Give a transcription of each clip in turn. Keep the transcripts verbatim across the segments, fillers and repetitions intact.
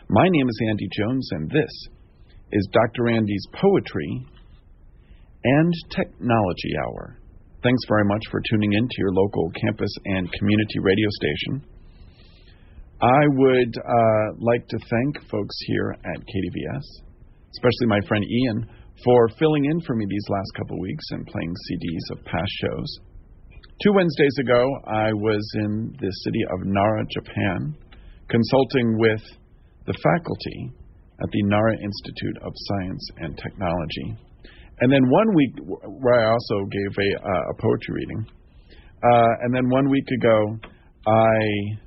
My name is Andy Jones, and this is Doctor Andy's Poetry and Technology Hour. Thanks very much for tuning in to your local campus and community radio station. I would uh, like to thank folks here at K D V S, especially my friend Ian, for filling in for me these last couple of weeks and playing C Ds of past shows. Two Wednesdays ago, I was in the city of Nara, Japan, consulting with the faculty at the Nara Institute of Science and Technology. And then one week, where I also gave a, uh, a poetry reading, uh, and then one week ago, I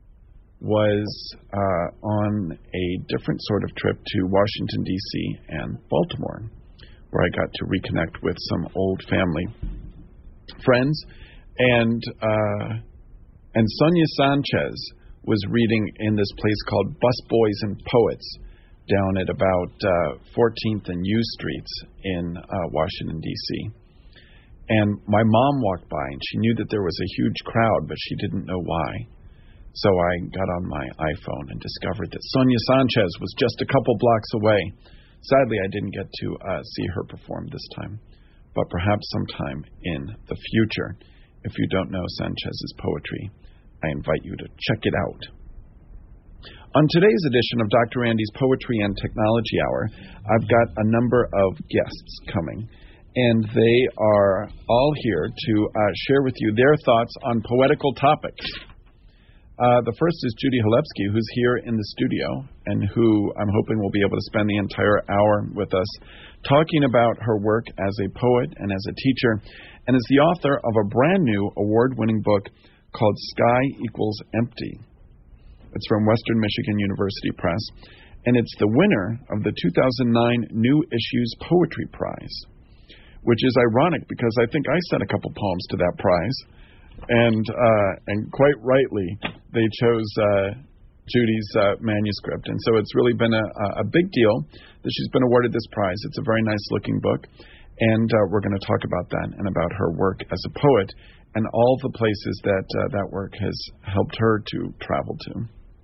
was uh, on a different sort of trip to Washington, D C and Baltimore, where I got to reconnect with some old family friends. And uh, and Sonia Sanchez was reading in this place called Busboys and Poets down at about uh, fourteenth and U Streets in uh, Washington, D C And my mom walked by, and she knew that there was a huge crowd, but she didn't know why. So I got on my iPhone and discovered that Sonia Sanchez was just a couple blocks away. Sadly, I didn't get to uh, see her perform this time, but perhaps sometime in the future. If you don't know Sanchez's poetry, I invite you to check it out. On today's edition of Doctor Andy's Poetry and Technology Hour, I've got a number of guests coming, and they are all here to uh, share with you their thoughts on poetical topics. Uh, the first is Judy Holewski, who's here in the studio, and who I'm hoping will be able to spend the entire hour with us talking about her work as a poet and as a teacher, and is the author of a brand new award-winning book called Sky Equals Empty. It's from Western Michigan University Press, and it's the winner of the two thousand nine New Issues Poetry Prize, which is ironic because I think I sent a couple poems to that prize, and uh, and quite rightly they chose uh, Judy's uh, manuscript, and so it's really been a, a big deal that she's been awarded this prize. It's a very nice-looking book, and uh, we're going to talk about that and about her work as a poet and all the places that uh, that work has helped her to travel to.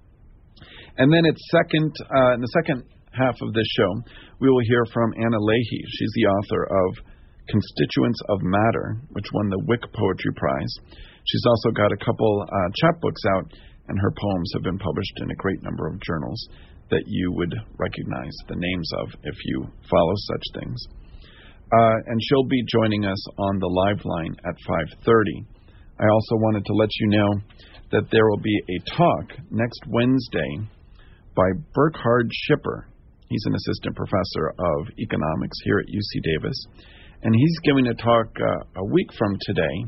And then it's second, uh, in the second half of this show, we will hear from Anna Leahy. She's the author of Constituents of Matter, which won the Wick Poetry Prize. She's also got a couple uh, chapbooks out, and her poems have been published in a great number of journals that you would recognize the names of if you follow such things. Uh, and she'll be joining us on the live line at five thirty. I also wanted to let you know that there will be a talk next Wednesday by Burkhard Schipper. He's an assistant professor of economics here at U C Davis, and he's giving a talk uh, a week from today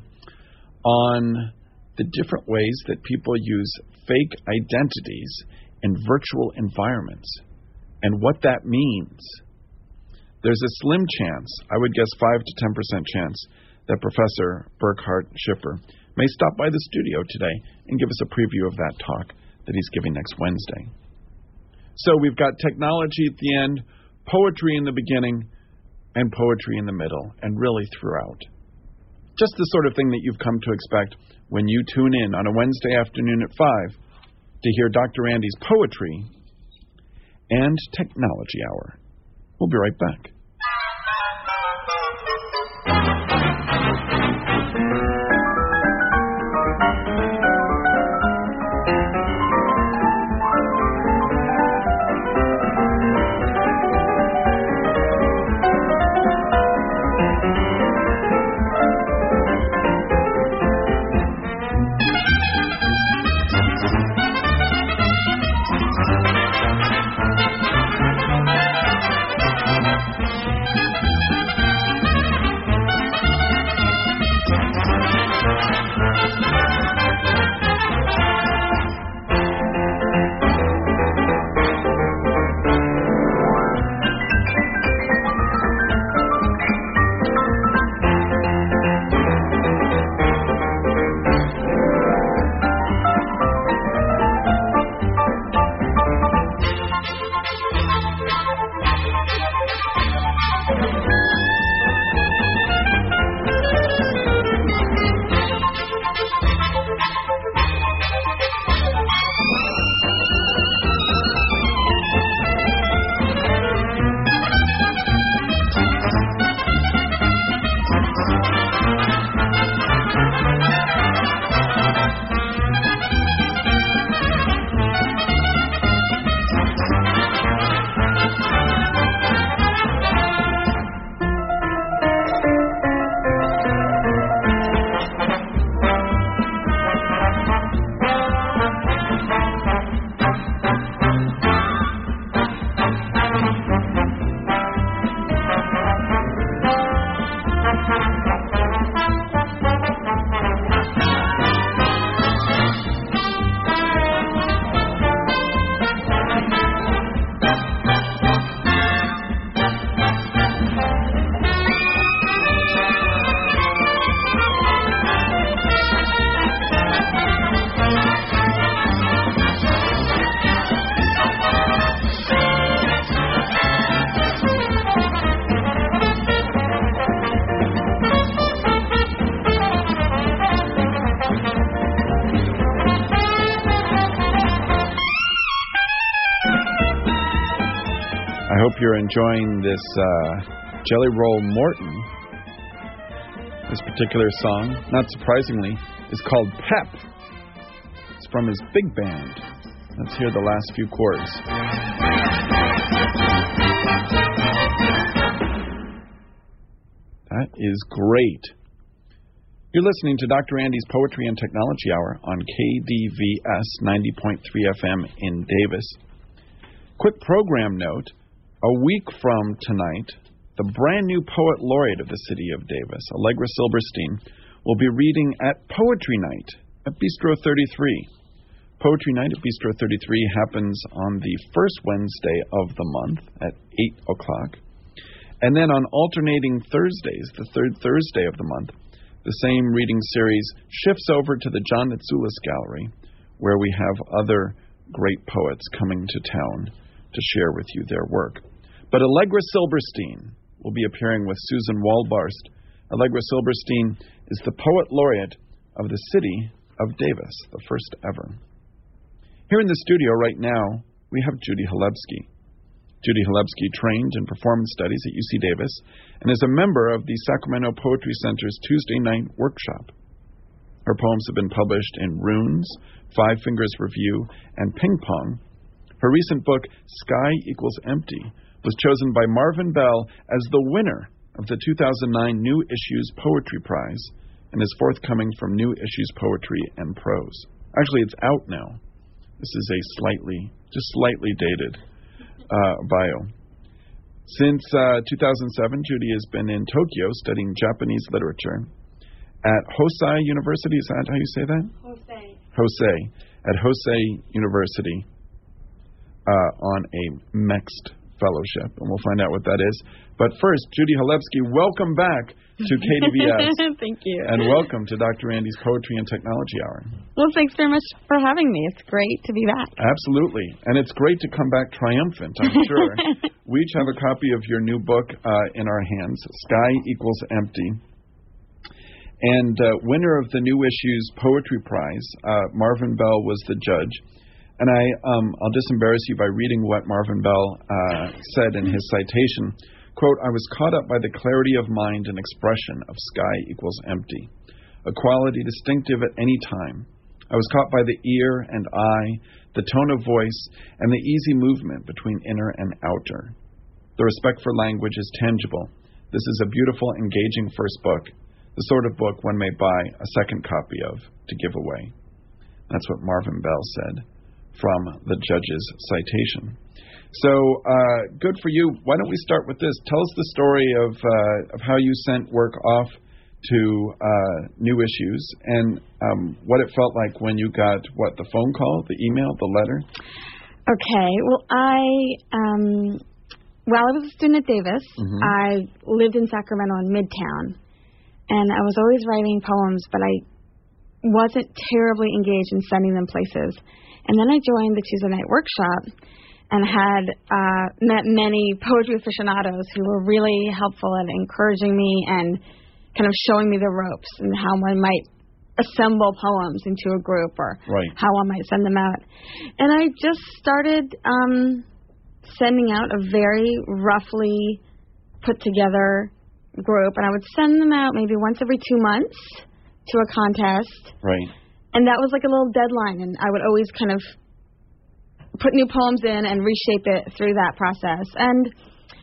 on the different ways that people use fake identities in virtual environments and what that means. There's a slim chance, I would guess five to ten percent chance, that Professor Burkhard Schipper may stop by the studio today and give us a preview of that talk that he's giving next Wednesday. So we've got technology at the end, poetry in the beginning, and poetry in the middle, and really throughout. Just the sort of thing that you've come to expect when you tune in on a Wednesday afternoon at five to hear Doctor Andy's Poetry and Technology Hour. We'll be right back. I hope you're enjoying this uh, Jelly Roll Morton. This particular song, not surprisingly, is called Pep. It's from his big band. Let's hear the last few chords. That is great. You're listening to Doctor Andy's Poetry and Technology Hour on K D V S ninety point three F M in Davis. Quick program note, a week from tonight, the brand new Poet Laureate of the city of Davis, Allegra Silberstein, will be reading at Poetry Night at Bistro thirty-three. Poetry Night at Bistro thirty-three happens on the first Wednesday of the month at eight o'clock. And then on alternating Thursdays, the third Thursday of the month, the same reading series shifts over to the John Nitsoulis Gallery, where we have other great poets coming to town to share with you their work. But Allegra Silberstein will be appearing with Susan Walbarst. Allegra Silberstein is the Poet Laureate of the city of Davis, the first ever. Here in the studio right now, we have Judy Halebsky. Judy Halebsky trained in performance studies at U C Davis and is a member of the Sacramento Poetry Center's Tuesday night workshop. Her poems have been published in Runes, Five Fingers Review, and Ping Pong. Her recent book, Sky Equals Empty, was chosen by Marvin Bell as the winner of the two thousand nine New Issues Poetry Prize and is forthcoming from New Issues Poetry and Prose. Actually, it's out now. This is a slightly, just slightly dated Uh, bio. Since uh, two thousand seven, Judy has been in Tokyo studying Japanese literature at Hosei University. Is that how you say that? Hosei. Hosei. At Hosei University uh, on a mixed fellowship, and we'll find out what that is. But first, Judy Halebsky, welcome back to K D V S. Thank you. And welcome to Doctor Andy's Poetry and Technology Hour. Well, thanks very much for having me. It's great to be back. Absolutely. And it's great to come back triumphant, I'm sure. We each have a copy of your new book uh, in our hands, Sky Equals Empty. And uh, winner of the New Issues Poetry Prize, uh, Marvin Bell was the judge. And I, um, I'll just embarrass you by reading what Marvin Bell uh, said in his citation. Quote, "I was caught up by the clarity of mind and expression of Sky Equals Empty, a quality distinctive at any time. I was caught by the ear and eye, the tone of voice, and the easy movement between inner and outer. The respect for language is tangible. This is a beautiful, engaging first book, the sort of book one may buy a second copy of to give away." That's what Marvin Bell said from the judge's citation. So, uh, good for you. Why don't we start with this? Tell us the story of uh, of how you sent work off to uh, New Issues and um, what it felt like when you got, what, the phone call, the email, the letter? Okay. Well, I, um, while I was a student at Davis, mm-hmm. I lived in Sacramento in Midtown, and I was always writing poems, but I wasn't terribly engaged in sending them places. And then I joined the Tuesday night workshop and had uh, met many poetry aficionados who were really helpful at encouraging me and kind of showing me the ropes and how one might assemble poems into a group or right. how one might send them out. And I just started um, sending out a very roughly put together group, and I would send them out maybe once every two months to a contest. Right. And that was like a little deadline, and I would always kind of put new poems in and reshape it through that process. And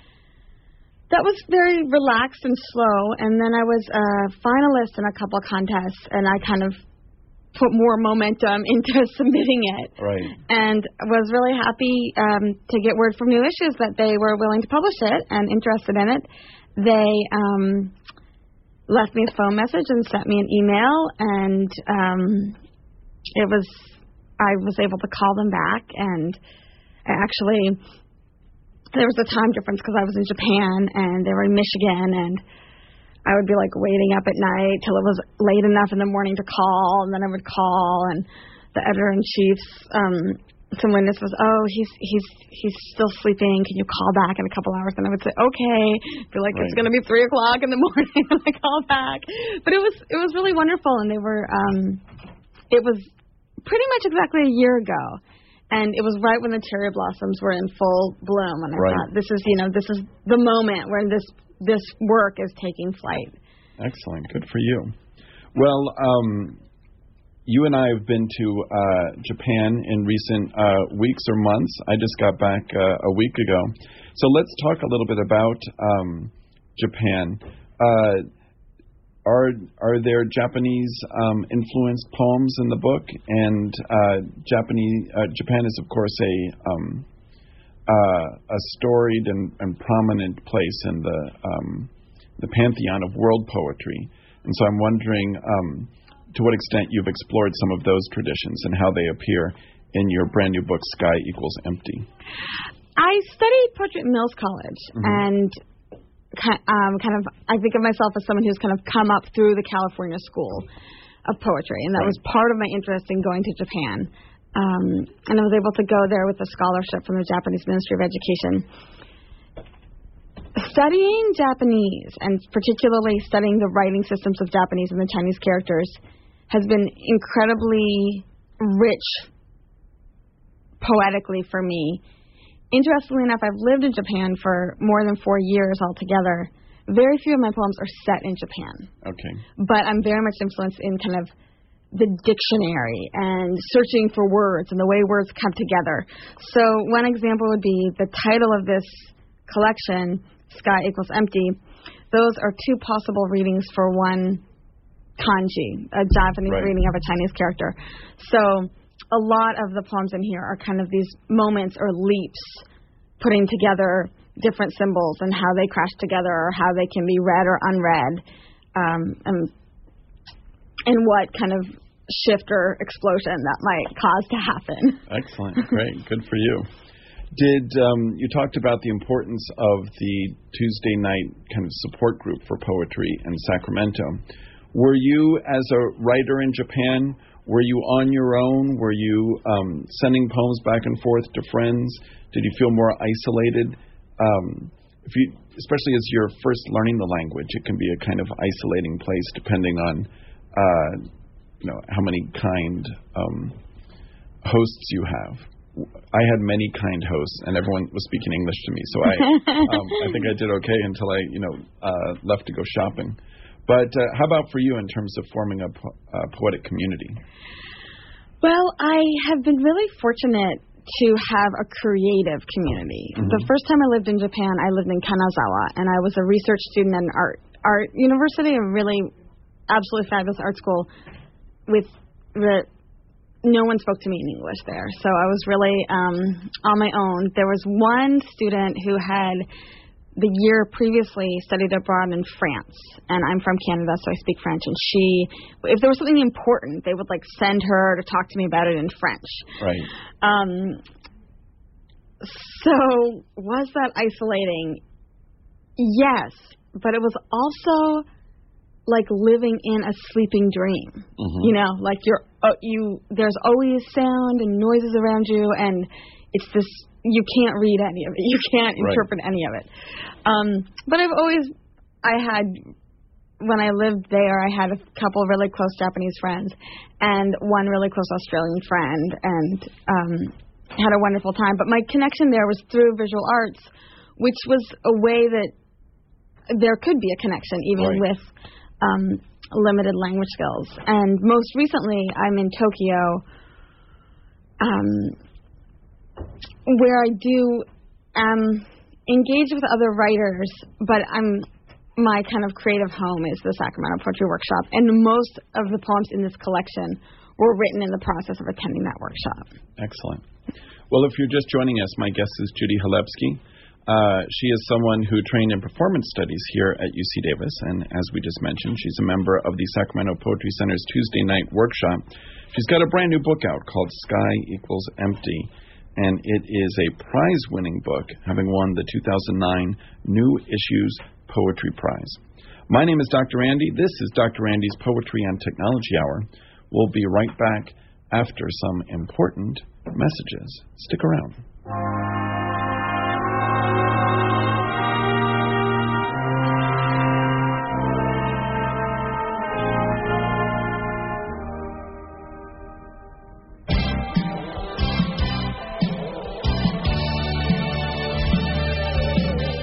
that was very relaxed and slow. And then I was a finalist in a couple of contests, and I kind of put more momentum into submitting it. Right. And was really happy um, to get word from New Issues that they were willing to publish it and interested in it. They um, left me a phone message and sent me an email, and um, it was... I was able to call them back, and actually there was a time difference because I was in Japan and they were in Michigan, and I would be like waiting up at night till it was late enough in the morning to call, and then I would call, and the editor-in-chief's um, some witness was, oh, he's he's he's still sleeping. Can you call back in a couple hours? And I would say, okay. Feel like right. It's going to be three o'clock in the morning when I call back. But it was it was really wonderful, and they were um, it was. pretty much exactly a year ago. And it was right when the cherry blossoms were in full bloom, and I right. thought, this is, you know, this is the moment when this this work is taking flight. Excellent. Good for you. Well, um, you and I have been to uh, Japan in recent uh, weeks or months. I just got back uh, a week ago. So let's talk a little bit about um, Japan. Uh, are are there Japanese um, influenced poems in the book? And uh, Japanese uh, Japan is, of course, a um, uh, a storied and, and prominent place in the um, the pantheon of world poetry. And so I'm wondering um, to what extent you've explored some of those traditions and how they appear in your brand new book, Sky Equals Empty. I studied poetry at Mills College, mm-hmm. and um, kind of I think of myself as someone who's kind of come up through the California School of Poetry, and that right. was part of my interest in going to Japan. Um, and I was able to go there with a scholarship from the Japanese Ministry of Education. Studying Japanese, and particularly studying the writing systems of Japanese and the Chinese characters, has been incredibly rich poetically for me. Interestingly enough, I've lived in Japan for more than four years altogether. Very few of my poems are set in Japan. Okay. But I'm very much influenced in kind of the dictionary and searching for words and the way words come together. So one example would be the title of this collection, Sky Equals Empty. Those are two possible readings for one kanji, a Japanese right. reading of a Chinese character. So a lot of the poems in here are kind of these moments or leaps putting together different symbols and how they crash together or how they can be read or unread, um, and, and what kind of shift or explosion that might cause to happen. Excellent. Great. Good for you. Did um, you talked about the importance of the Tuesday night kind of support group for poetry in Sacramento. Were you, as a writer in Japan, were you on your own? Were you um, sending poems back and forth to friends? Did you feel more isolated? Um, if you, especially as you're first learning the language, it can be a kind of isolating place depending on uh, you know, how many kind um, hosts you have. I had many kind hosts, and everyone was speaking English to me, so I um, I think I did okay until I you know uh, left to go shopping. But uh, how about for you in terms of forming a, po- a poetic community? Well, I have been really fortunate to have a creative community. Mm-hmm. The first time I lived in Japan, I lived in Kanazawa, and I was a research student at an art art university, a really absolutely fabulous art school with the. No one spoke to me in English there, so I was really um, on my own. There was one student who had the year previously studied abroad in France, and I'm from Canada, so I speak French, and she, if there was something important, they would like send her to talk to me about it in French. Right. Um, so was that isolating? Yes, but it was also like living in a sleeping dream. Mm-hmm. You know, like you're uh, you there's always sound and noises around you, and it's this, you can't read any of it, you can't interpret right. any of it. Um, but I've always I had when I lived there, I had a couple of really close Japanese friends and one really close Australian friend, and um, had a wonderful time. But my connection there was through visual arts, which was a way that there could be a connection even right. with Um, limited language skills. And most recently, I'm in Tokyo, um, where I do um, engage with other writers, but I'm my kind of creative home is the Sacramento Poetry Workshop, and most of the poems in this collection were written in the process of attending that workshop. Excellent. Well, if you're just joining us, my guest is Judy Chlebski. Uh, she is someone who trained in performance studies here at U C Davis, and as we just mentioned, she's a member of the Sacramento Poetry Center's Tuesday Night Workshop. She's got a brand new book out called Sky Equals Empty, and it is a prize-winning book, having won the two thousand nine New Issues Poetry Prize. My name is Doctor Andy. This is Doctor Andy's Poetry and Technology Hour. We'll be right back after some important messages. Stick around.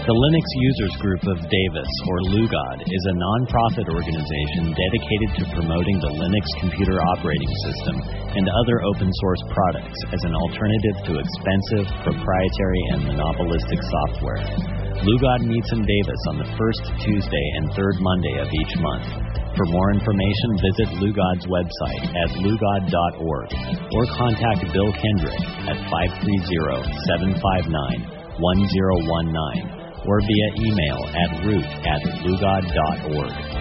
The Linux Users Group of Davis, or Lugod, is a non-profit organization dedicated to promoting the Linux computer operating system and other open-source products as an alternative to expensive, proprietary, and monopolistic software. Lugod meets in Davis on the first Tuesday and third Monday of each month. For more information, visit Lugod's website at lugod dot org or contact Bill Kendrick at five three zero, seven five nine, one zero one nine or via email at root at lugod dot org.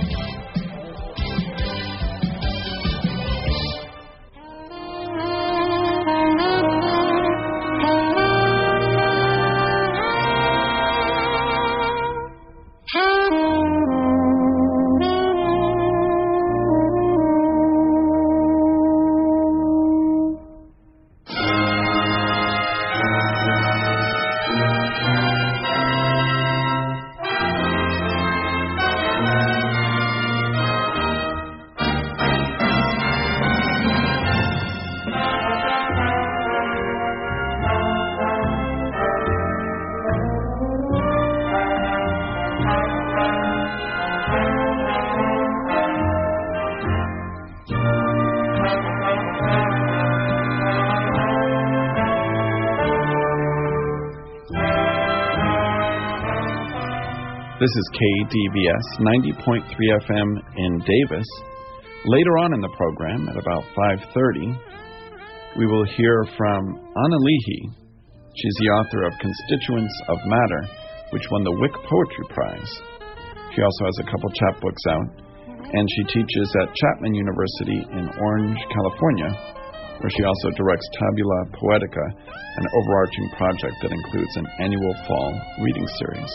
This is K D V S ninety point three F M in Davis. Later on in the program, at about five thirty, we will hear from Anna Leahy. She's the author of Constituents of Matter, which won the Wick Poetry Prize. She also has a couple chapbooks out, and she teaches at Chapman University in Orange, California, where she also directs Tabula Poetica, an overarching project that includes an annual fall reading series.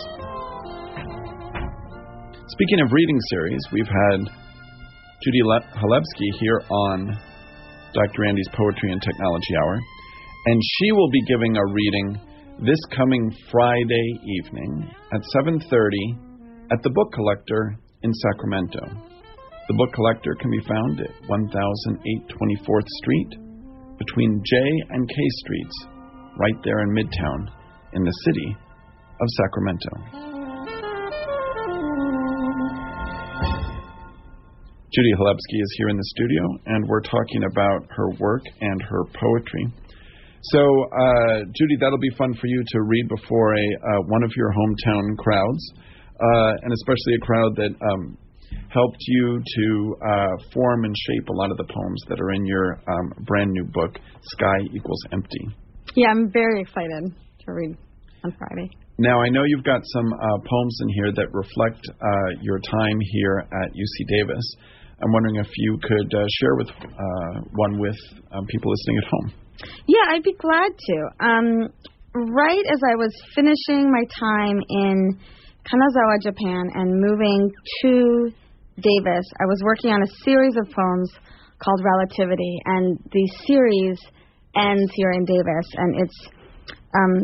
Speaking of reading series, we've had Judy Halebsky here on Doctor Andy's Poetry and Technology Hour, and she will be giving a reading this coming Friday evening at seven thirty at the Book Collector in Sacramento. The Book Collector can be found at eighteen twenty-fourth Street, between J and K Streets, right there in Midtown, in the city of Sacramento. Judy Halebsky is here in the studio, and we're talking about her work and her poetry. So, uh, Judy, that'll be fun for you to read before a uh, one of your hometown crowds, uh, and especially a crowd that um, helped you to uh, form and shape a lot of the poems that are in your um, brand new book, Sky Equals Empty. Yeah, I'm very excited to read on Friday. Now, I know you've got some uh, poems in here that reflect uh, your time here at U C Davis. I'm wondering if you could uh, share with uh, one with um, people listening at home. Yeah, I'd be glad to. Um, right as I was finishing my time in Kanazawa, Japan, and moving to Davis, I was working on a series of poems called Relativity, and the series ends here in Davis, and it's um,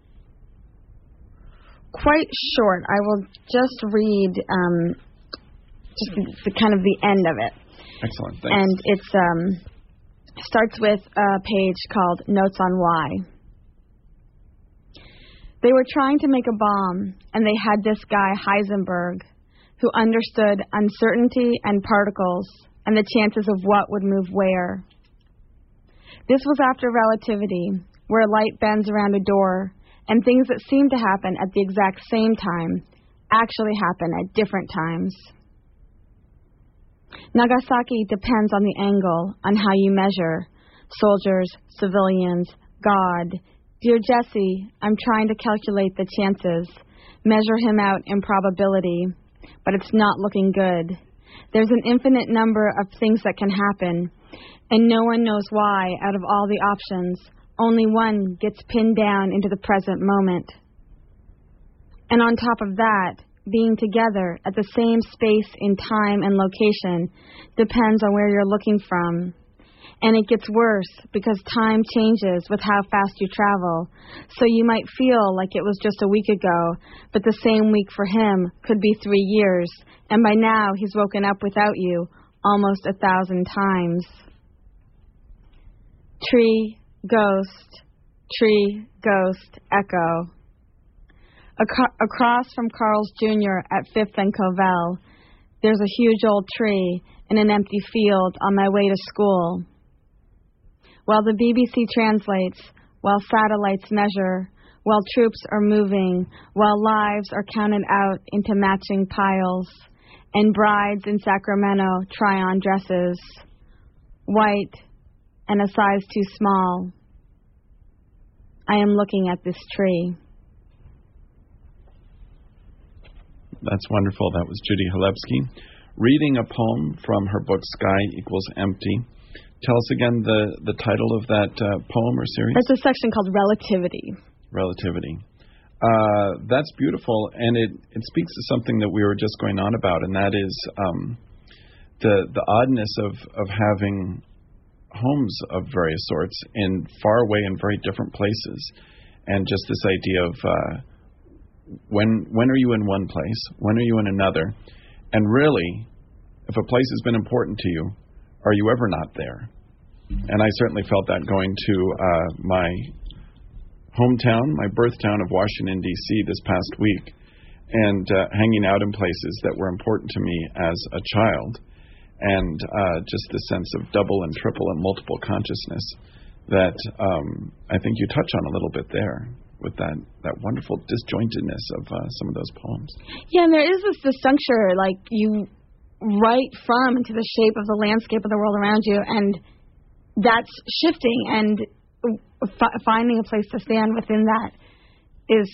quite short. I will just read um, just the, the kind of the end of it. Excellent, thanks. And it's um, starts with a page called Notes on Why. They were trying to make a bomb, and they had this guy, Heisenberg, who understood uncertainty and particles and the chances of what would move where. This was after relativity, where light bends around a door, and things that seem to happen at the exact same time actually happen at different times. Nagasaki depends on the angle, on how you measure. Soldiers, civilians, God. Dear Jesse, I'm trying to calculate the chances, measure him out in probability, but it's not looking good. There's an infinite number of things that can happen, and no one knows why out of all the options. Only one gets pinned down into the present moment. And on top of that, being together at the same space in time and location depends on where you're looking from. And it gets worse because time changes with how fast you travel. So you might feel like it was just a week ago, but the same week for him could be three years. And by now he's woken up without you almost a thousand times. Tree, ghost, tree, ghost, echo. Ac- across from Carl's Junior at Fifth and Covell, there's a huge old tree in an empty field on my way to school. While the B B C translates, while satellites measure, while troops are moving, while lives are counted out into matching piles, and brides in Sacramento try on dresses, white and a size too small, I am looking at this tree. That's wonderful. That was Judy Halebsky reading a poem from her book Sky Equals Empty. Tell us again the, the title of that uh, poem or series. There's a section called Relativity. Relativity. Uh, that's beautiful, and it, it speaks to something that we were just going on about, and that is um, the the oddness of, of having homes of various sorts in far away and very different places, and just this idea of uh, when when are you in one place, when are you in another, and really, if a place has been important to you, are you ever not there? And I certainly felt that going to uh, my hometown, my birth town of Washington, D C this past week, and uh, hanging out in places that were important to me as a child, and uh, just the sense of double and triple and multiple consciousness that um, I think you touch on a little bit there with that, that wonderful disjointedness of uh, some of those poems. Yeah, and there is this disjuncture, like you write from into the shape of the landscape of the world around you, and that's shifting, and f- finding a place to stand within that is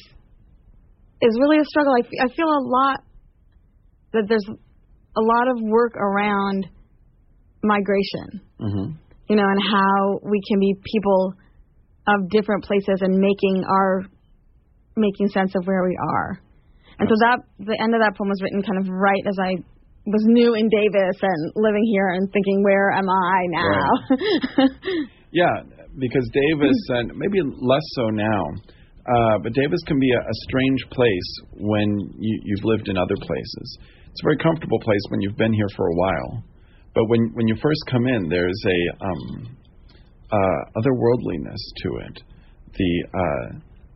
is really a struggle. I, f- I feel a lot that there's a lot of work around migration, mm-hmm. you know, and how we can be people of different places and making our making sense of where we are. And so that the end of that poem was written kind of right as I was new in Davis and living here and thinking, where am I now? Right. Yeah, because Davis, and maybe less so now, uh, but Davis can be a, a strange place when you, you've lived in other places. It's a very comfortable place when you've been here for a while, but when when you first come in, there's a um, uh, otherworldliness to it. The, uh,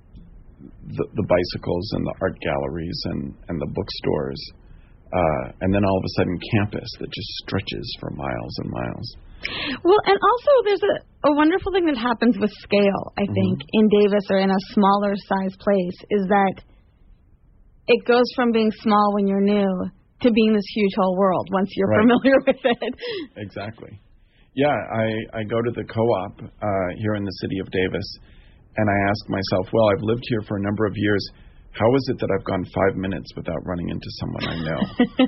the the bicycles and the art galleries and, and the bookstores. Uh, and then all of a sudden campus that just stretches for miles and miles. Well, and also there's a, a wonderful thing that happens with scale, I think, mm-hmm. in Davis or in a smaller size place, is that it goes from being small when you're new to being this huge whole world once you're right. familiar with it. Exactly. Yeah, I, I go to the co-op uh, here in the city of Davis, and I ask myself, well, I've lived here for a number of years. How is it that I've gone five minutes without running into someone I know?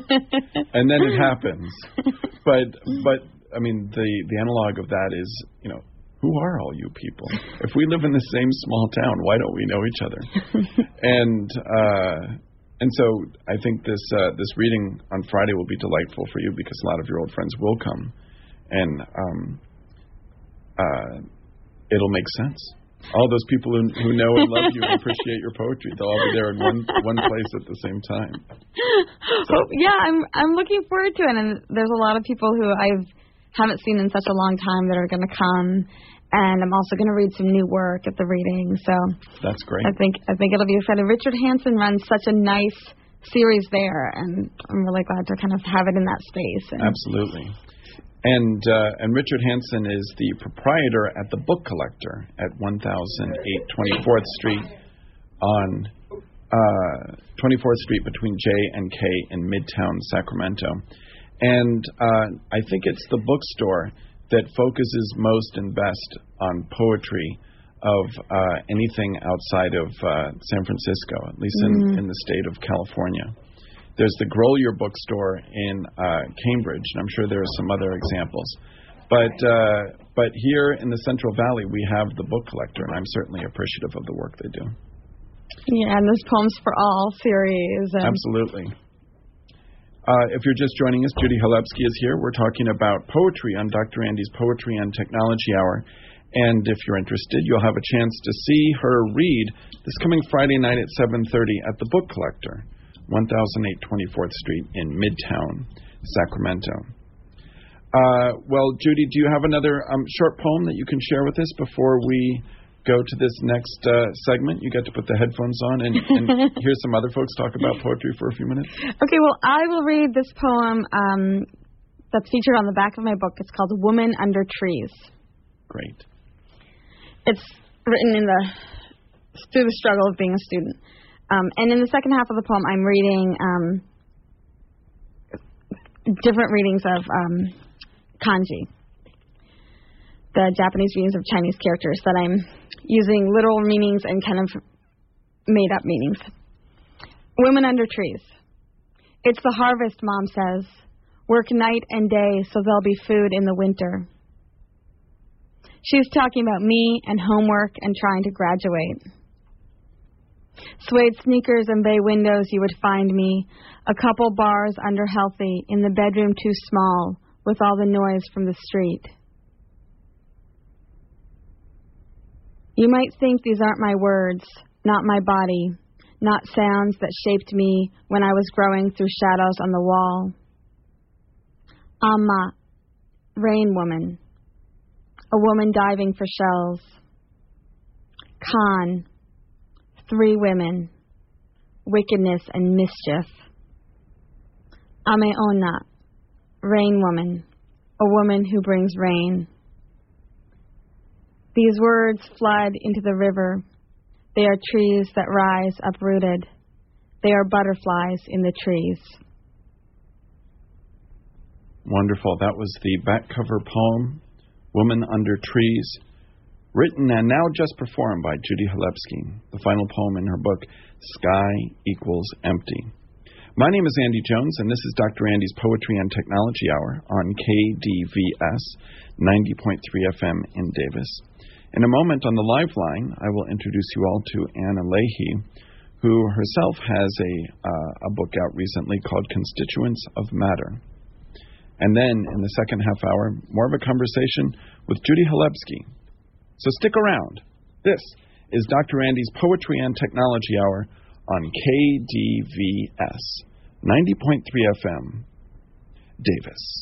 And then it happens. But, but I mean, the, the analog of that is, you know, who are all you people? If we live in the same small town, why don't we know each other? and uh, and so I think this uh, this reading on Friday will be delightful for you because a lot of your old friends will come. And um, uh, it'll make sense. All those people who, who know and love you and appreciate your poetry, they'll all be there in one one place at the same time. So. Oh, yeah, I'm I'm looking forward to it, and there's a lot of people who I haven't seen in such a long time that are going to come, and I'm also going to read some new work at the reading. So that's great. I think I think it'll be exciting. Richard Hansen runs such a nice series there, and I'm really glad to kind of have it in that space. And absolutely. And uh, and Richard Hansen is the proprietor at the Book Collector at one thousand eight twenty-fourth Street on uh, twenty-fourth Street between J and K in Midtown Sacramento. And uh, I think it's the bookstore that focuses most and best on poetry of uh, anything outside of uh, San Francisco, at least mm-hmm. in, in the state of California. There's the Grolier bookstore in uh, Cambridge, and I'm sure there are some other examples. But uh, but here in the Central Valley, we have the Book Collector, and I'm certainly appreciative of the work they do. Yeah, and this Poems for All series. And absolutely. Uh, if you're just joining us, Judy Halebsky is here. We're talking about poetry on Doctor Andy's Poetry and Technology Hour. And if you're interested, you'll have a chance to see her read this coming Friday night at seven thirty at the Book Collector, one thousand eight twenty-fourth Street in Midtown, Sacramento. Uh, well, Judy, do you have another um, short poem that you can share with us before we go to this next uh, segment. You get to put the headphones on and, and hear some other folks talk about poetry for a few minutes. Okay, well, I will read this poem um, that's featured on the back of my book. It's called Woman Under Trees. Great. It's written in the through the struggle of being a student. Um, and in the second half of the poem, I'm reading um, different readings of um, kanji, the Japanese readings of Chinese characters that I'm using literal meanings and kind of made-up meanings. Women under trees. It's the harvest, Mom says. Work night and day so there'll be food in the winter. She's talking about me and homework and trying to graduate. Suede sneakers and bay windows, you would find me. A couple bars under healthy, in the bedroom too small, with all the noise from the street. You might think these aren't my words, not my body, not sounds that shaped me when I was growing through shadows on the wall. Amma, rain woman, a woman diving for shells. Khan, three women, wickedness and mischief. Ameona, rain woman, a woman who brings rain. These words flood into the river. They are trees that rise uprooted. They are butterflies in the trees. Wonderful. That was the back cover poem, Woman Under Trees, written and now just performed by Judy Hlebsky, the final poem in her book, Sky Equals Empty. My name is Andy Jones, and this is Doctor Andy's Poetry and Technology Hour on K D V S ninety point three F M in Davis. In a moment on the live line, I will introduce you all to Anna Leahy, who herself has a, uh, a book out recently called Constituents of Matter. And then, in the second half hour, more of a conversation with Judy Hlebsky. So stick around. This is Doctor Andy's Poetry and Technology Hour on K D V S, ninety point three F M, Davis.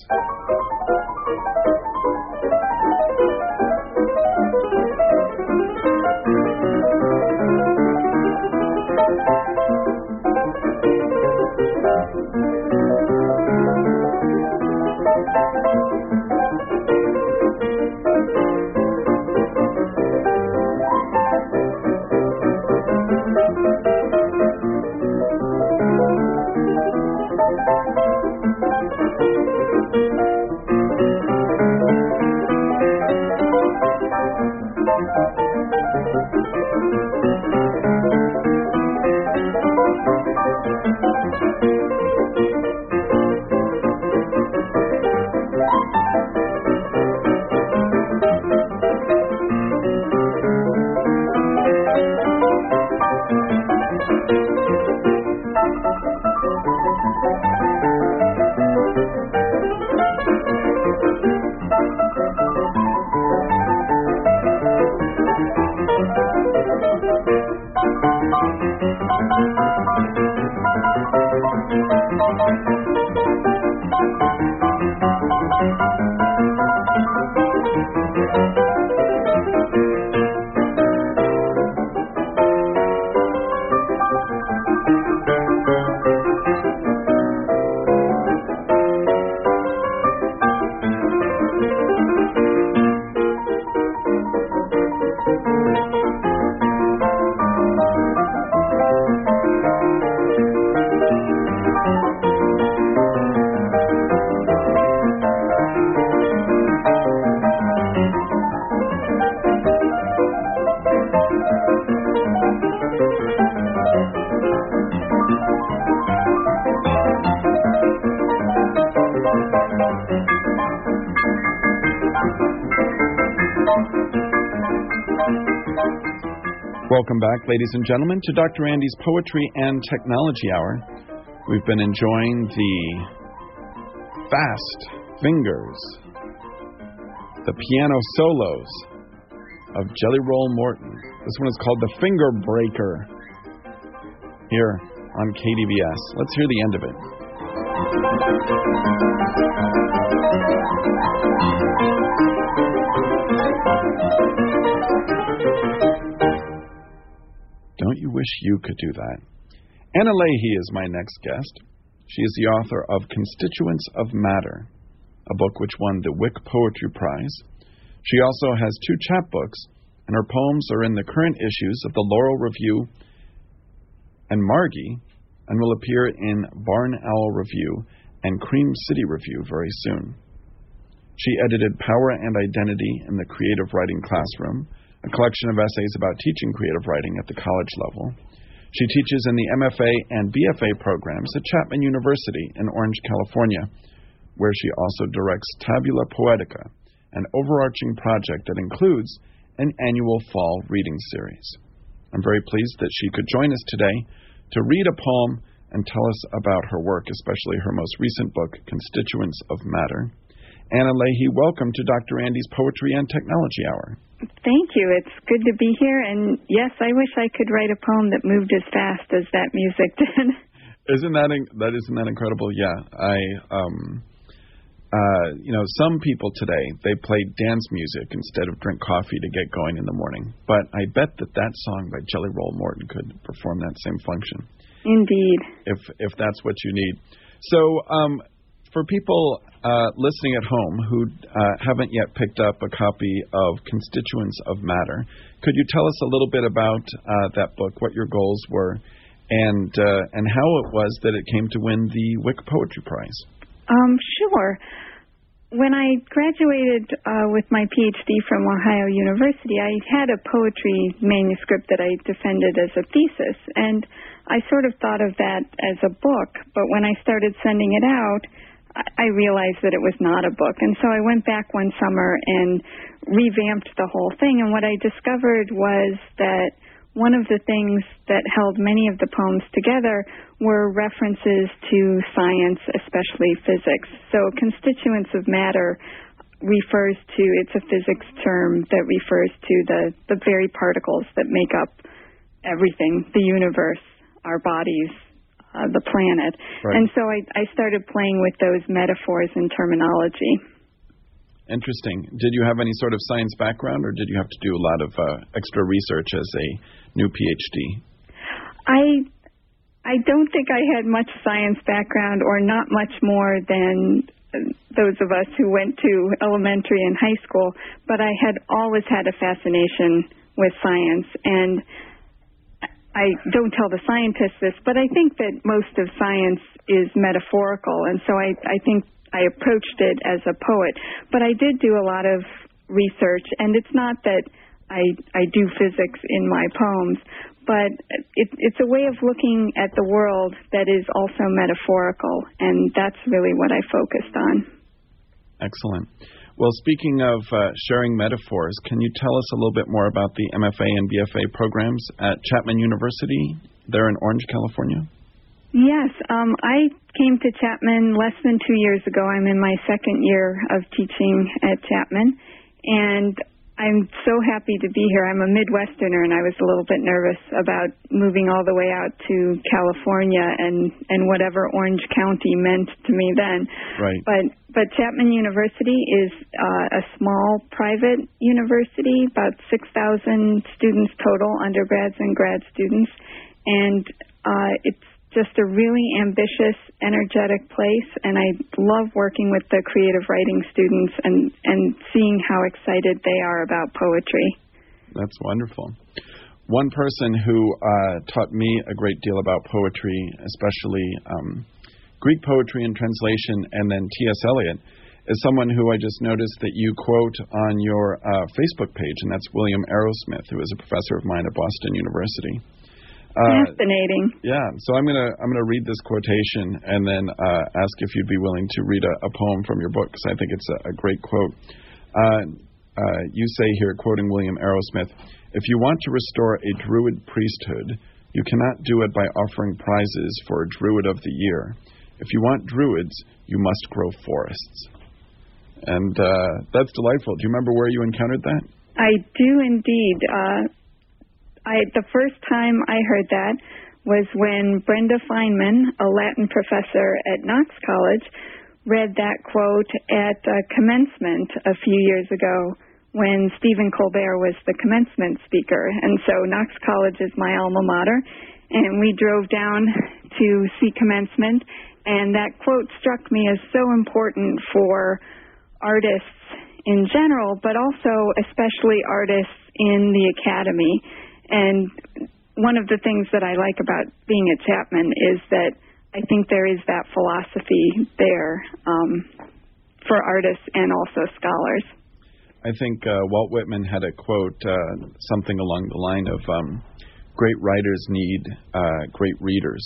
Welcome back, ladies and gentlemen, to Doctor Andy's Poetry and Technology Hour. We've been enjoying the fast fingers, the piano solos of Jelly Roll Morton. This one is called The Finger Breaker here on K D V S. Let's hear the end of it. Don't you wish you could do that? Anna Leahy is my next guest. She is the author of Constituents of Matter, a book which won the Wick Poetry Prize. She also has two chapbooks, and her poems are in the current issues of the Laurel Review and Margie, and will appear in Barn Owl Review and Cream City Review very soon. She edited Power and Identity in the Creative Writing Classroom, a collection of essays about teaching creative writing at the college level. She teaches in the M F A and B F A programs at Chapman University in Orange, California, where she also directs Tabula Poetica, an overarching project that includes an annual fall reading series. I'm very pleased that she could join us today to read a poem and tell us about her work, especially her most recent book, Constituents of Matter. Anna Leahy, welcome to Doctor Andy's Poetry and Technology Hour. Thank you. It's good to be here. And yes, I wish I could write a poem that moved as fast as that music did. Isn't that in, that isn't that incredible? Yeah, I um, uh, you know, some people today they play dance music instead of drink coffee to get going in the morning. But I bet that that song by Jelly Roll Morton could perform that same function. Indeed. If if that's what you need. So um, for people uh, listening at home who uh, haven't yet picked up a copy of Constituents of Matter, could you tell us a little bit about uh, that book, what your goals were, and uh, and how it was that it came to win the Wick Poetry Prize? Um, sure. When I graduated uh, with my P H D from Ohio University, I had a poetry manuscript that I defended as a thesis, and I sort of thought of that as a book, but when I started sending it out, I realized that it was not a book, and so I went back one summer and revamped the whole thing, and what I discovered was that one of the things that held many of the poems together were references to science, especially physics. So Constituents of Matter refers to, it's a physics term that refers to the, the very particles that make up everything, the universe, our bodies, uh, the planet. Right. And so I, I started playing with those metaphors and terminology. Interesting. Did you have any sort of science background, or did you have to do a lot of uh, extra research as a new P H D? I I don't think I had much science background, or not much more than those of us who went to elementary and high school, but I had always had a fascination with science, and I don't tell the scientists this, but I think that most of science is metaphorical, and so I, I think I approached it as a poet. But I did do a lot of research, and it's not that I, I do physics in my poems, but it, it's a way of looking at the world that is also metaphorical, and that's really what I focused on. Excellent. Well, speaking of uh, sharing metaphors, can you tell us a little bit more about the M F A and B F A programs at Chapman University there in Orange, California? Yes. Um, I came to Chapman less than two years ago. I'm in my second year of teaching at Chapman, and I'm so happy to be here. I'm a Midwesterner, and I was a little bit nervous about moving all the way out to California and, and whatever Orange County meant to me then. Right. But but Chapman University is uh, a small private university, about six thousand students total, undergrads and grad students, and uh, it's just a really ambitious, energetic place, and I love working with the creative writing students and, and seeing how excited they are about poetry. That's wonderful. One person who uh, taught me a great deal about poetry, especially um, Greek poetry and translation, and then T S Eliot, is someone who I just noticed that you quote on your uh, Facebook page, and that's William Arrowsmith, who is a professor of mine at Boston University. Uh, Fascinating. Yeah, so I'm gonna I'm gonna read this quotation and then uh, ask if you'd be willing to read a, a poem from your book, because I think it's a, a great quote. Uh, uh, you say here, quoting William Arrowsmith, "If you want to restore a Druid priesthood, you cannot do it by offering prizes for a Druid of the Year. If you want Druids, you must grow forests." And uh, that's delightful. Do you remember where you encountered that? I do indeed. Uh, I, the first time I heard that was when Brenda Feynman, a Latin professor at Knox College, read that quote at uh, commencement a few years ago when Stephen Colbert was the commencement speaker. And so Knox College is my alma mater, and we drove down to see commencement, and that quote struck me as so important for artists in general, but also especially artists in the academy. And one of the things that I like about being at Chapman is that I think there is that philosophy there um, for artists and also scholars. I think uh, Walt Whitman had a quote, uh, something along the line of, um, great writers need uh, great readers.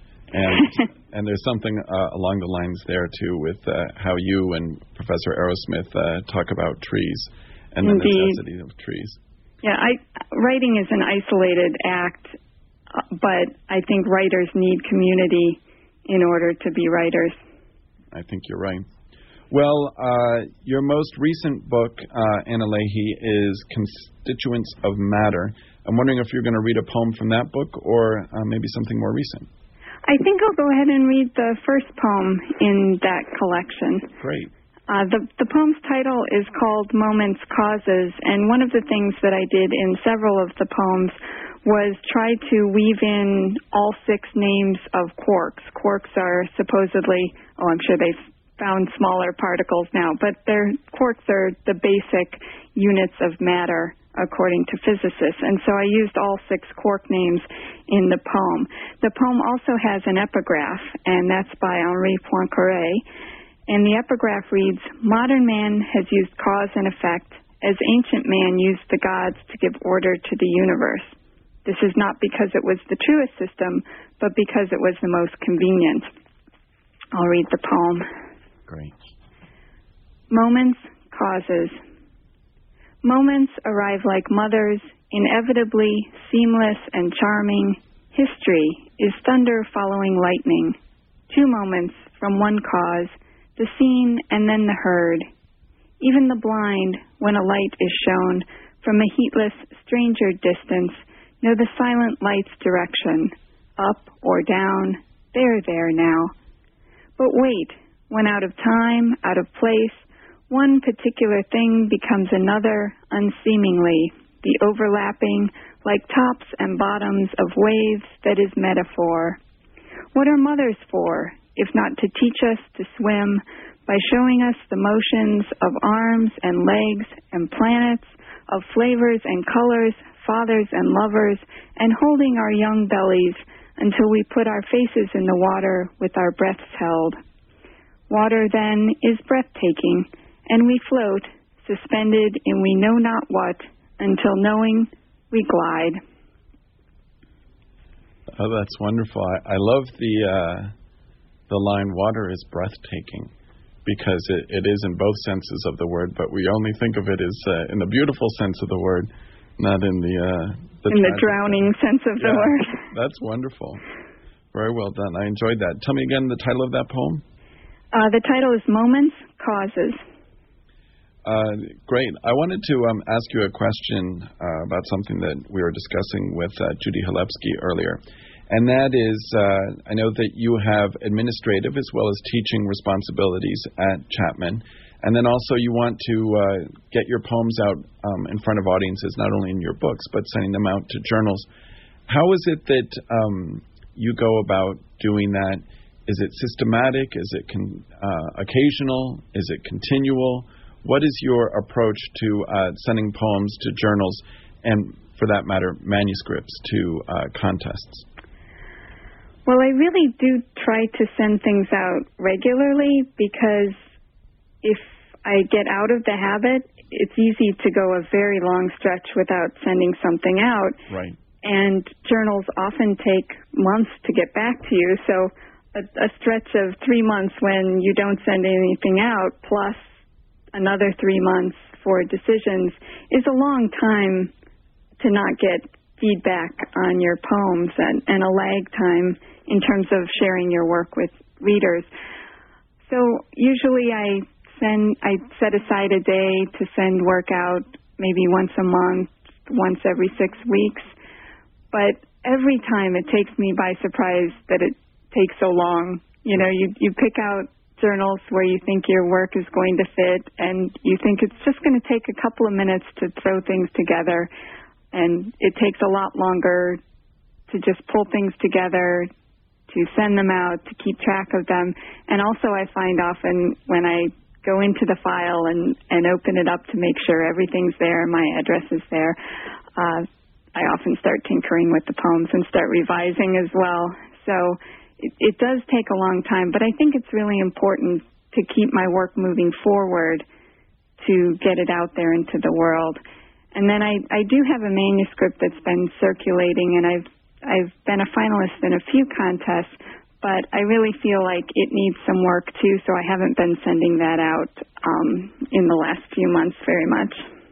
And and there's something uh, along the lines there, too, with uh, how you and Professor Arrowsmith uh, talk about trees and Indeed. the necessity of trees. Yeah, I, writing is an isolated act, uh, but I think writers need community in order to be writers. I think you're right. Well, uh, your most recent book, uh, Anna Leahy, is Constituents of Matter. I'm wondering if you're going to read a poem from that book or uh, maybe something more recent. I think I'll go ahead and read the first poem in that collection. Great. Uh, the, the poem's title is called Moments Causes, and one of the things that I did in several of the poems was try to weave in all six names of quarks. Quarks are supposedly, oh, I'm sure they've found smaller particles now, but they're, quarks are the basic units of matter, according to physicists. And so I used all six quark names in the poem. The poem also has an epigraph, and that's by Henri Poincaré. And the epigraph reads, "Modern man has used cause and effect as ancient man used the gods to give order to the universe. This is not because it was the truest system, but because it was the most convenient." I'll read the poem. Great. Moments, causes. Moments arrive like mothers, inevitably seamless and charming. History is thunder following lightning. Two moments from one cause, the seen and then the heard. Even the blind, when a light is shown, from a heatless stranger distance, know the silent light's direction, up or down, they're there now. But wait, when out of time, out of place, one particular thing becomes another unseemingly, the overlapping, like tops and bottoms of waves that is metaphor. What are mothers for, if not to teach us to swim by showing us the motions of arms and legs and planets, of flavors and colors, fathers and lovers, and holding our young bellies until we put our faces in the water with our breaths held. Water, then, is breathtaking, and we float, suspended in we know not what, until knowing we glide. Oh, that's wonderful. I, I love the uh, the line, water is breathtaking, because it, it is in both senses of the word, but we only think of it as uh, in the beautiful sense of the word, not in the... Uh, the in the drowning sense of yeah, the word. That's wonderful. Very well done. I enjoyed that. Tell me again the title of that poem. Uh, the title is Moments, Causes. Uh, great. I wanted to um, ask you a question uh, about something that we were discussing with uh, Judy Halepsky earlier. And that is, uh, I know that you have administrative as well as teaching responsibilities at Chapman. And then also you want to uh, get your poems out um, in front of audiences, not only in your books, but sending them out to journals. How is it that um, you go about doing that? Is it systematic? Is it con- uh, occasional? Is it continual? What is your approach to uh, sending poems to journals and, for that matter, manuscripts to uh, contests? Well, I really do try to send things out regularly because if I get out of the habit, it's easy to go a very long stretch without sending something out. Right. And journals often take months to get back to you, so a, a stretch of three months when you don't send anything out, plus another three months for decisions, is a long time to not get feedback on your poems and, and a lag time in terms of sharing your work with readers. So usually I send, I set aside a day to send work out, maybe once a month, once every six weeks. But every time it takes me by surprise that it takes so long. You know, you you pick out journals where you think your work is going to fit, and you think it's just going to take a couple of minutes to throw things together, and it takes a lot longer to just pull things together, to send them out, to keep track of them. And also I find often when I go into the file and, and open it up to make sure everything's there, my address is there, uh, I often start tinkering with the poems and start revising as well. So it, it does take a long time, but I think it's really important to keep my work moving forward to get it out there into the world. And then I, I do have a manuscript that's been circulating, and I've I've been a finalist in a few contests, but I really feel like it needs some work too, so I haven't been sending that out um, in the last few months very much.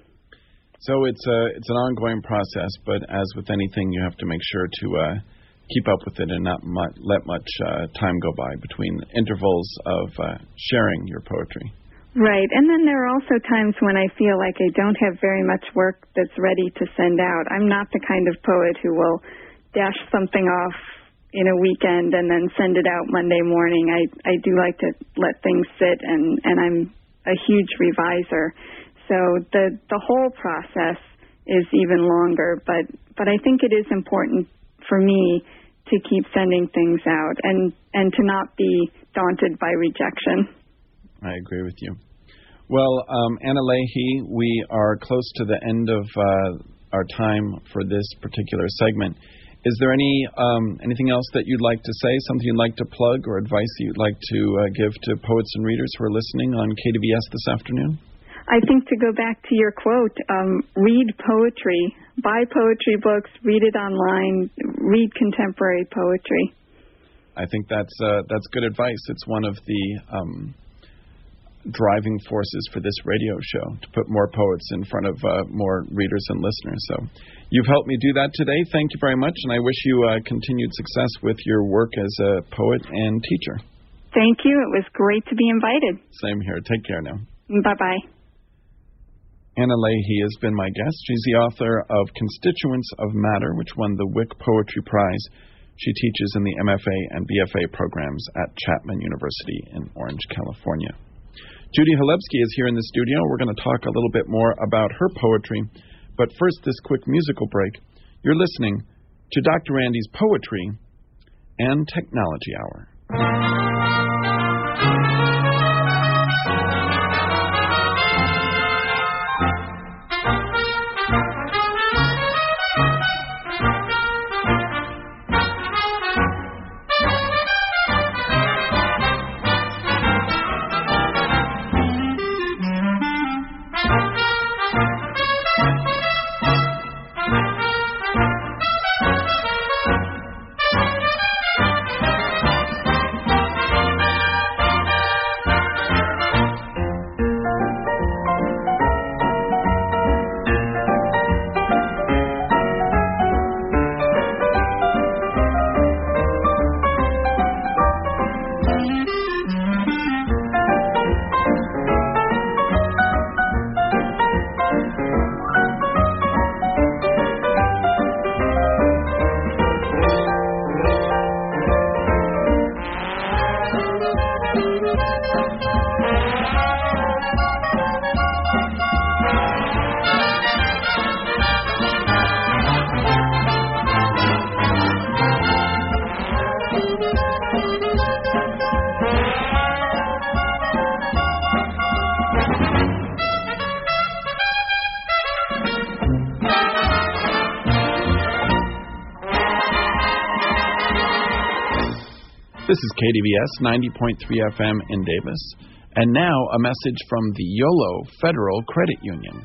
So it's a it's an ongoing process, but as with anything, you have to make sure to uh, keep up with it and not mu- let much uh, time go by between intervals of uh, sharing your poetry. Right, and then there are also times when I feel like I don't have very much work that's ready to send out. I'm not the kind of poet who will dash something off in a weekend and then send it out Monday morning. I, I do like to let things sit, and, and I'm a huge reviser. So the the whole process is even longer, but, but I think it is important for me to keep sending things out and, and to not be daunted by rejection. I agree with you. Well, um, Anna Leahy, we are close to the end of uh, our time for this particular segment. Is there any um, anything else that you'd like to say, something you'd like to plug or advice you'd like to uh, give to poets and readers who are listening on K D V S this afternoon? I think to go back to your quote, um, read poetry, buy poetry books, read it online, read contemporary poetry. I think that's uh, that's good advice. It's one of the um, driving forces for this radio show, to put more poets in front of uh, more readers and listeners. So you've helped me do that today. Thank you very much, and I wish you uh, continued success with your work as a poet and teacher. Thank you. It was great to be invited. Same here. Take care now. Bye-bye. Anna Leahy has been my guest. She's the author of Constituents of Matter, which won the Wick Poetry Prize. She teaches in the M F A and B F A programs at Chapman University in Orange, California. Judy Halebsky is here in the studio. We're going to talk a little bit more about her poetry. But first, this quick musical break. You're listening to Doctor Andy's Poetry and Technology Hour. This is K D V S ninety point three F M in Davis. And now a message from the YOLO Federal Credit Union.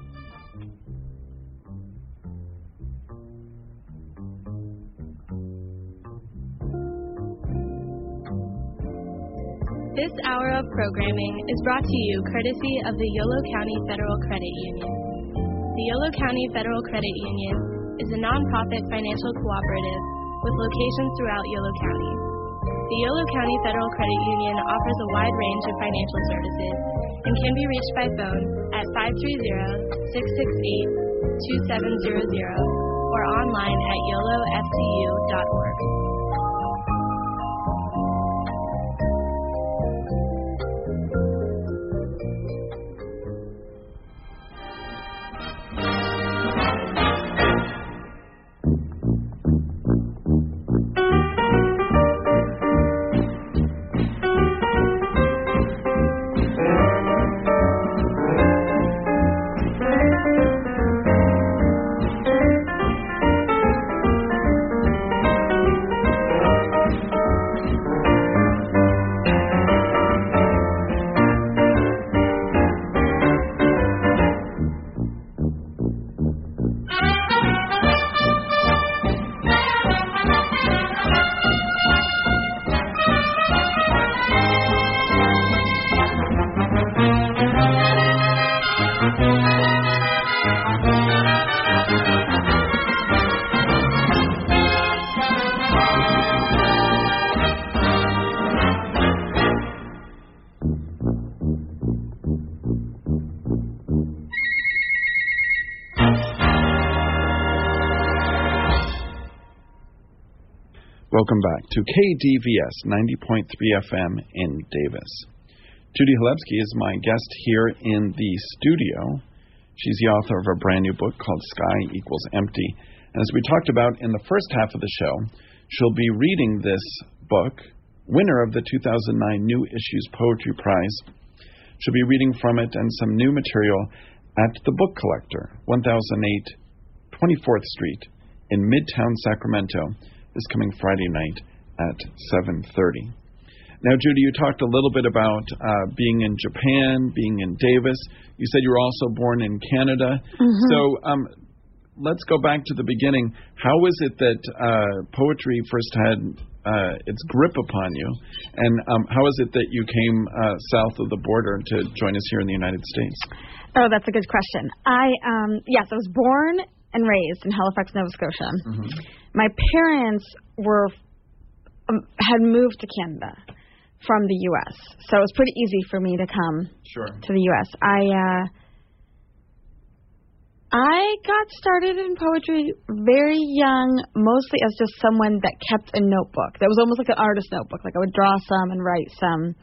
This hour of programming is brought to you courtesy of the Yolo County Federal Credit Union. The Yolo County Federal Credit Union is a nonprofit financial cooperative with locations throughout Yolo County. The Yolo County Federal Credit Union offers a wide range of financial services and can be reached by phone at five three zero, six six eight, two seven zero zero or online at yolo f c u dot org. Welcome back to K D V S ninety point three F M in Davis. Judy Halebsky is my guest here in the studio. She's the author of a brand new book called Sky Equals Empty. And as we talked about in the first half of the show, she'll be reading this book, winner of the two thousand nine New Issues Poetry Prize. She'll be reading from it and some new material at The Book Collector, one thousand eight twenty-fourth Street in Midtown Sacramento, this coming Friday night at seven thirty. Now, Judy, you talked a little bit about uh, being in Japan, being in Davis. You said you were also born in Canada. Mm-hmm. So um, let's go back to the beginning. How was it that uh, poetry first had uh, its grip upon you? And um, how is it that you came uh, south of the border to join us here in the United States? Oh, that's a good question. I, um, yes, I was born and raised in Halifax, Nova Scotia. Mm-hmm. My parents were um, had moved to Canada from the U S, so it was pretty easy for me to come sure. to the U S. I uh, I got started in poetry very young, mostly as just someone that kept a notebook. That was almost like an artist notebook. Like I would draw some and write some,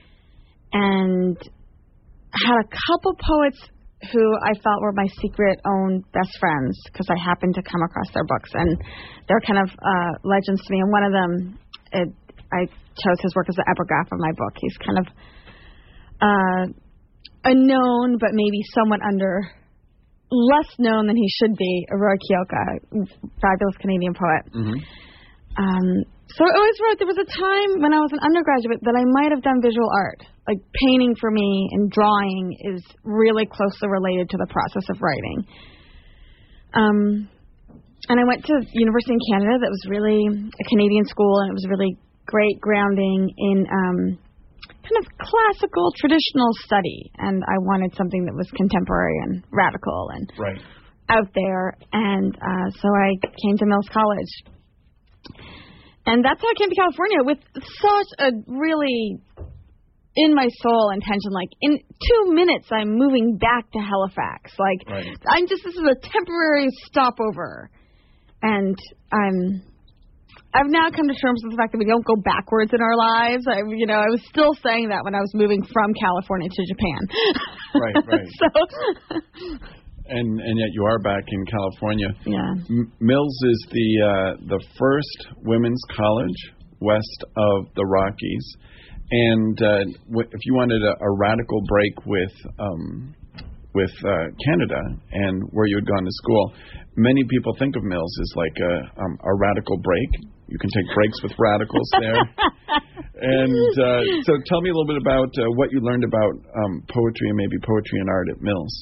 and had a couple poets who I felt were my secret own best friends because I happened to come across their books, and they're kind of uh, legends to me. And one of them, it, I chose his work as the epigraph of my book. He's kind of uh, unknown, but maybe somewhat under, less known than he should be, Roy Kyoka, fabulous Canadian poet. Mm-hmm. Um, so I always wrote, there was a time when I was an undergraduate that I might have done visual art. Like painting for me and drawing is really closely related to the process of writing. Um, and I went to university in Canada that was really a Canadian school, and it was really great grounding in um, kind of classical, traditional study. And I wanted something that was contemporary and radical and right. out there. And uh, so I came to Mills College. And that's how I came to California, with such a really in my soul intention, like in two minutes I'm moving back to Halifax. Like right. I'm just, this is a temporary stopover. And I'm I've now come to terms with the fact that we don't go backwards in our lives. I, you know, I was still saying that when I was moving from California to Japan. Right, right. so, and and yet you are back in California. Yeah. M- Mills is the uh, the first women's college west of the Rockies, and uh, w- if you wanted a, a radical break with um, with uh, Canada and where you had gone to school, many people think of Mills as like a um, a radical break. You can take breaks with radicals there. And uh, so tell me a little bit about uh, what you learned about um, poetry and maybe poetry and art at Mills.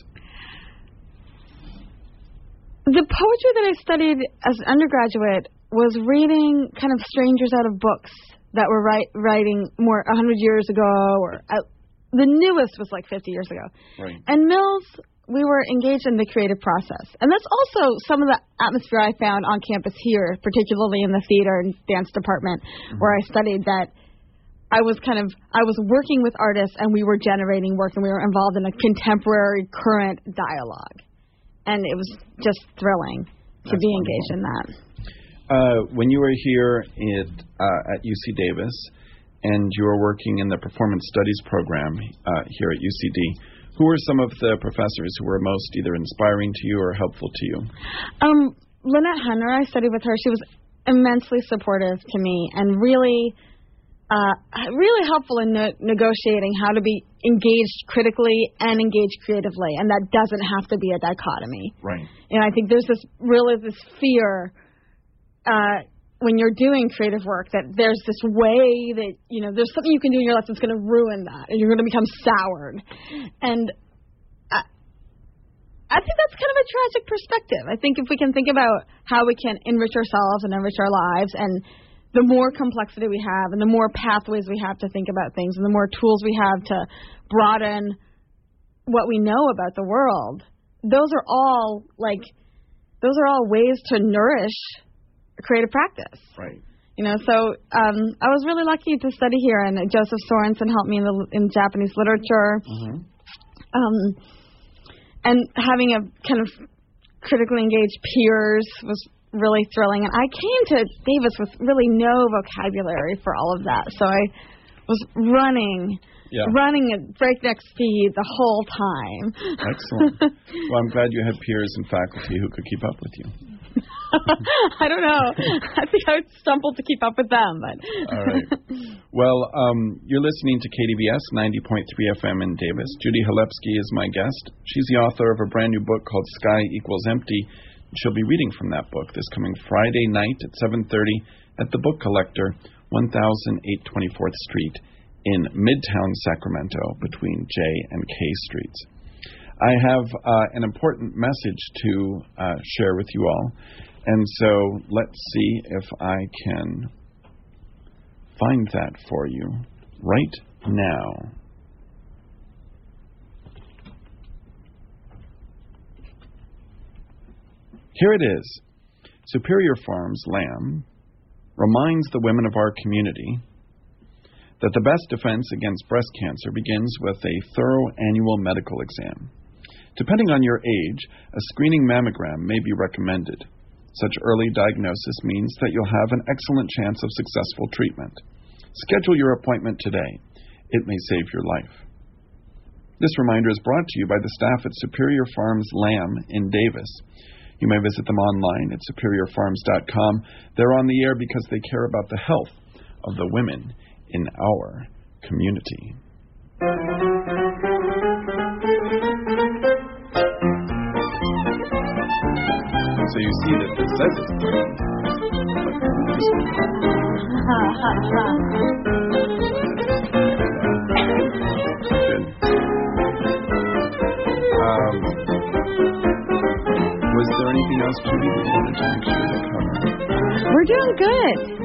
The poetry that I studied as an undergraduate was reading kind of strangers out of books that were write, writing more one hundred years ago, or uh, the newest was like fifty years ago. Right. And Mills, we were engaged in the creative process. And that's also some of the atmosphere I found on campus here, particularly in the theater and dance department, mm-hmm. where I studied, that I was kind of, I was working with artists and we were generating work and we were involved in a contemporary current dialogue. And it was just thrilling to That's be wonderful. engaged in that. Uh, when you were here at, uh, at U C Davis and you were working in the Performance Studies program uh, here at U C D, who were some of the professors who were most either inspiring to you or helpful to you? Um, Lynette Hunter, I studied with her. She was immensely supportive to me and really, uh, really helpful in ne- negotiating how to be engaged critically and engaged creatively. And that doesn't have to be a dichotomy. Right. And I think there's this really this fear uh, when you're doing creative work that there's this way that, you know, there's something you can do in your life that's going to ruin that and you're going to become soured. And I, I think that's kind of a tragic perspective. I think if we can think about how we can enrich ourselves and enrich our lives, and the more complexity we have and the more pathways we have to think about things and the more tools we have to broaden what we know about the world, those are all like, those are all ways to nourish creative practice. Right. You know, so um, I was really lucky to study here, and Joseph Sorensen helped me in, the, in Japanese literature. Mm-hmm. Um, and having a kind of critically engaged peers was really thrilling. And I came to Davis with really no vocabulary for all of that. So I was running, yeah. running at breakneck speed the whole time. Excellent. Well, I'm glad you had peers and faculty who could keep up with you. I don't know. I think I would stumble to keep up with them. But all right. Well, um, you're listening to K D V S ninety point three F M in Davis. Judy Halepsky is my guest. She's the author of a brand new book called Sky Equals Empty. She'll be reading from that book this coming Friday night at seven thirty at the Book Collector, one thousand eight hundred twenty-fourth Street in Midtown Sacramento between J and K Streets. I have uh, an important message to uh, share with you all. And so let's see if I can find that for you right now. Here it is. Superior Farms Lamb reminds the women of our community that the best defense against breast cancer begins with a thorough annual medical exam. Depending on your age, a screening mammogram may be recommended. Such early diagnosis means that you'll have an excellent chance of successful treatment. Schedule your appointment today. It may save your life. This reminder is brought to you by the staff at Superior Farms Lamb in Davis. You may visit them online at superior farms dot com. They're on the air because they care about the health of the women in our community. So you see that this says it's green. um, was there anything else, Judy, that you wanted to make sure to cover? We're doing good.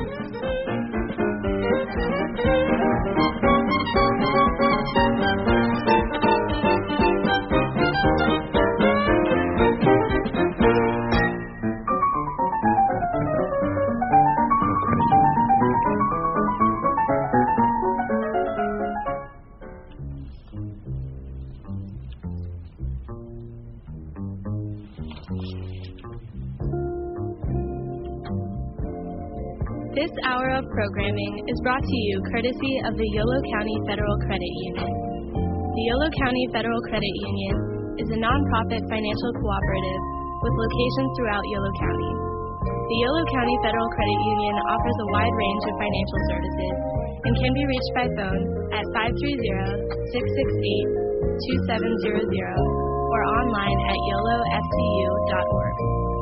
This hour of programming is brought to you courtesy of the Yolo County Federal Credit Union. The Yolo County Federal Credit Union is a nonprofit financial cooperative with locations throughout Yolo County. The Yolo County Federal Credit Union offers a wide range of financial services and can be reached by phone at five three zero, six six eight, two seven zero zero or online at yolo f c u dot org.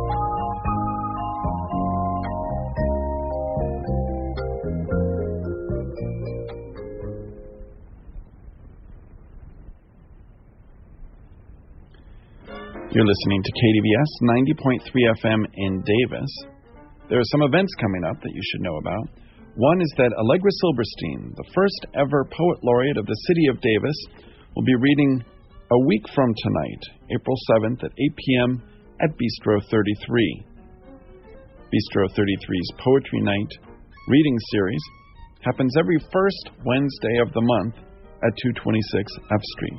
You're listening to K D V S ninety point three F M in Davis. There are some events coming up that you should know about. One is that Allegra Silberstein, the first ever Poet Laureate of the City of Davis, will be reading a week from tonight, April seventh at eight p.m. at Bistro thirty-three. Bistro thirty-three's Poetry Night reading series happens every first Wednesday of the month at two twenty-six F Street.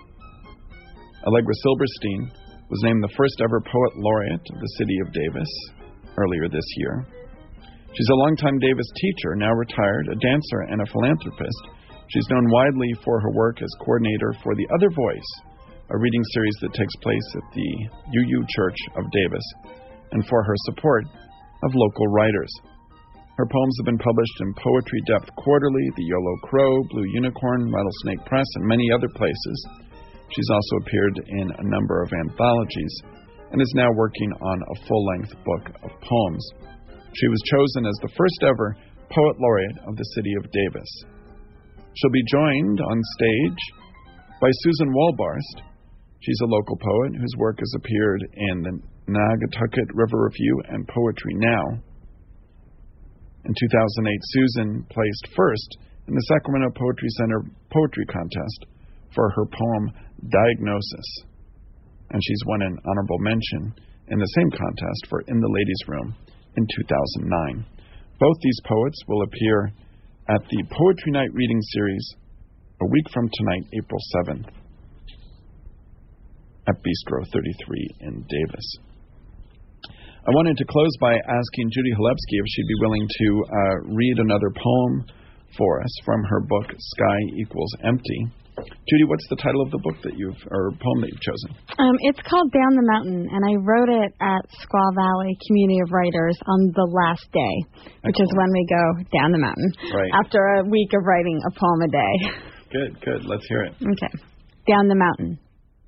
Allegra Silberstein was named the first ever Poet Laureate of the City of Davis earlier this year. She's a longtime Davis teacher, now retired, a dancer, and a philanthropist. She's known widely for her work as coordinator for The Other Voice, a reading series that takes place at the U U Church of Davis, and for her support of local writers. Her poems have been published in Poetry Depth Quarterly, The Yolo Crow, Blue Unicorn, Rattlesnake Press, and many other places. She's also appeared in a number of anthologies and is now working on a full-length book of poems. She was chosen as the first ever Poet Laureate of the City of Davis. She'll be joined on stage by Susan Walbarst. She's a local poet whose work has appeared in the Naugatucket River Review and Poetry Now. In two thousand eight, Susan placed first in the Sacramento Poetry Center Poetry Contest for her poem Diagnosis, and she's won an honorable mention in the same contest for In the Ladies' Room in two thousand nine. Both these poets will appear at the Poetry Night reading series a week from tonight, April seventh, at Bistro thirty-three in Davis. I wanted to close by asking Judy Hlebsky if she'd be willing to uh, read another poem for us from her book, Sky Equals Empty. Judy, what's the title of the book that you've, or poem that you've chosen? Um, it's called Down the Mountain, and I wrote it at Squaw Valley Community of Writers on the last day, which Excellent. Is when we go down the mountain. Right. After a week of writing a poem a day. Good, good. Let's hear it. Okay. Down the mountain.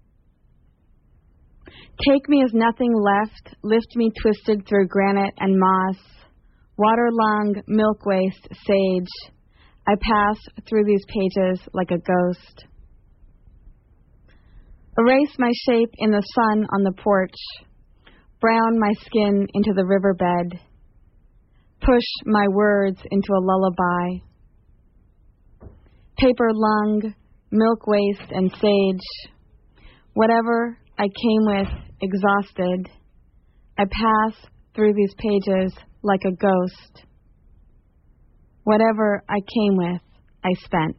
Take me as nothing left, lift me twisted through granite and moss, water-lung, milk waste, sage. I pass through these pages like a ghost. Erase my shape in the sun on the porch, brown my skin into the riverbed, push my words into a lullaby. Paper lung, milk waste, and sage, whatever I came with, exhausted, I pass through these pages like a ghost. Whatever I came with, I spent.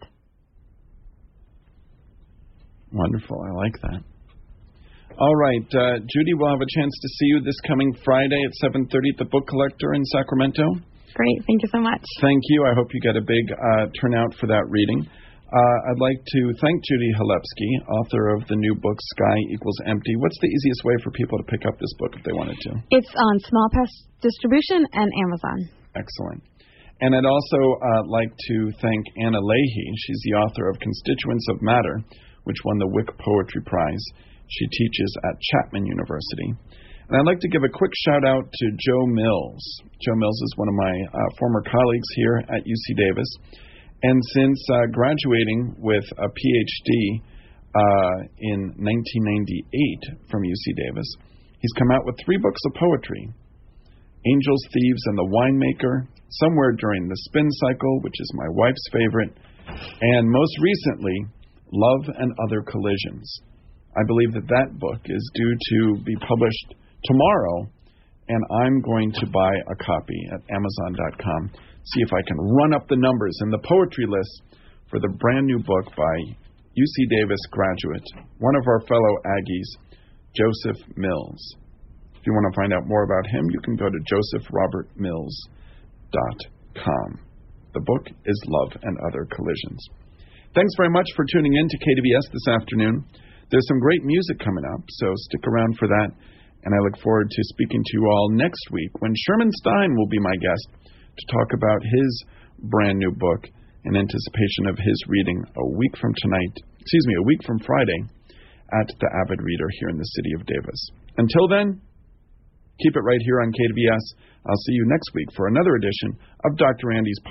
Wonderful. I like that. All right. Uh, Judy, we'll have a chance to see you this coming Friday at seven thirty at the Book Collector in Sacramento. Great. Thank you so much. Thank you. I hope you get a big uh, turnout for that reading. Uh, I'd like to thank Judy Hlebsky, author of the new book, Sky Equals Empty. What's the easiest way for people to pick up this book if they wanted to? It's on Small Press Distribution and Amazon. Excellent. And I'd also uh, like to thank Anna Leahy. She's the author of Constituents of Matter, which won the Wick Poetry Prize. She teaches at Chapman University. And I'd like to give a quick shout-out to Joe Mills. Joe Mills is one of my uh, former colleagues here at U C Davis. And since uh, graduating with a P H D uh, in nineteen ninety-eight from U C Davis, he's come out with three books of poetry: Angels, Thieves, and the Winemaker, Somewhere During the Spin Cycle, which is my wife's favorite, and most recently, Love and Other Collisions. I believe that that book is due to be published tomorrow, and I'm going to buy a copy at Amazon dot com. See if I can run up the numbers in the poetry list for the brand new book by U C Davis graduate, one of our fellow Aggies, Joseph Mills. If you want to find out more about him, you can go to joseph robert mills dot com. The book is Love and Other Collisions. Thanks very much for tuning in to K D V S this afternoon. There's some great music coming up, so stick around for that. And I look forward to speaking to you all next week when Sherman Stein will be my guest to talk about his brand new book in anticipation of his reading a week from tonight, excuse me, a week from Friday at the Avid Reader here in the city of Davis. Until then, keep it right here on K D V S. I'll see you next week for another edition of Doctor Andy's